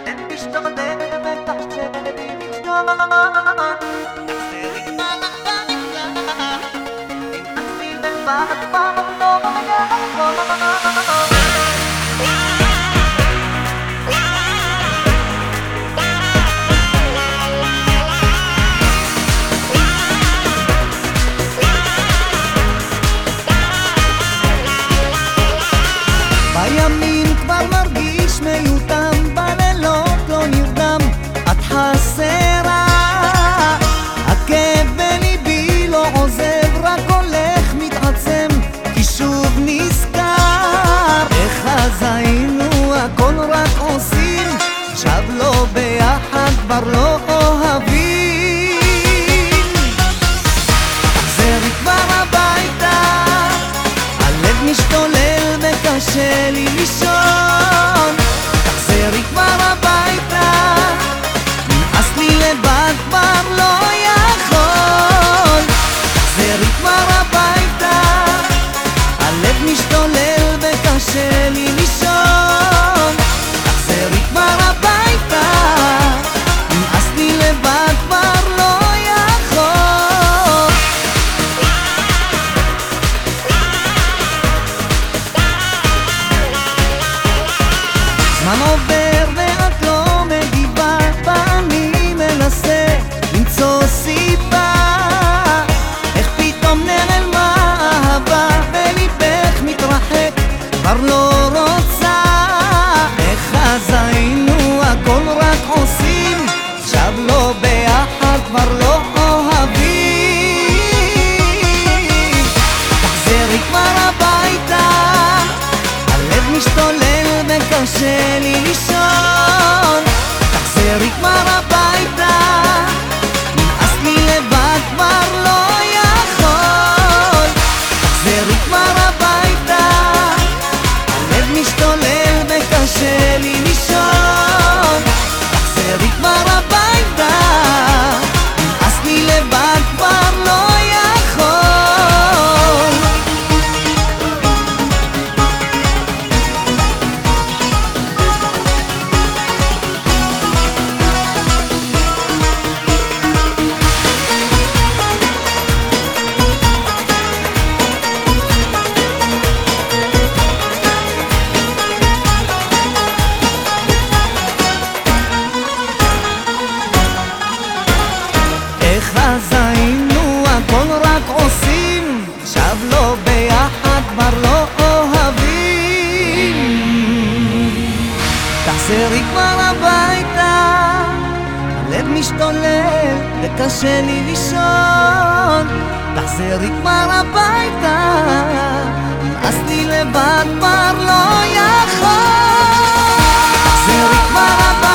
משתולל ותחשב לי לישון תחזרי מה לבית אם עצמי לבד כבר לא יעבור בימים כבר מרגיש מיותם, בלילות לא נרדם, את חסרה. הכאב בליבי לא עוזב, רק הולך מתעצם, כי שוב נזכר איך אז היינו הכל רק עושים, עכשיו לא ביחד כבר לא אוהבים. תחזרי כבר הביתה, הלב משתולל וקשה לי לישון. תחזרי כבר הביתה, נמאס לי לבד כבר לא יכול. תחזרי כבר הביתה, הלב משתולל וקשה לי לישון. תחזרי כבר הביתה, נמאס לי לבד כבר לא יכול. זמן עובר ואת לא מגיבה, ואני מנסה למצוא סיבה איך פתאום נעלמה האהבה וליבך מתרחק, כבר לא רוצה. איך אז היינו הכל רק עושים, עכשיו לא ביחד כבר לא אוהבים. תחזרי כבר הביתה, הלב משתולל וקשה לי לישון. תחזרי כבר הביתה, נמאס לי לבד כבר לא יכול. תחזרי כבר הביתה, הלב משתולל וקשה לי לישון. תחזרי כבר הביתה, נמאס לי לבד כבר לא יכול. איך אז היינו הכל רק עושים, עכשיו לא ביחד כבר לא אוהבים. תחזרי כבר הביתה, הלב משתולל וקשה לי לישון. תחזרי כבר הביתה, נמאס לי לבד כבר לא יכול. תחזרי כבר הביתה,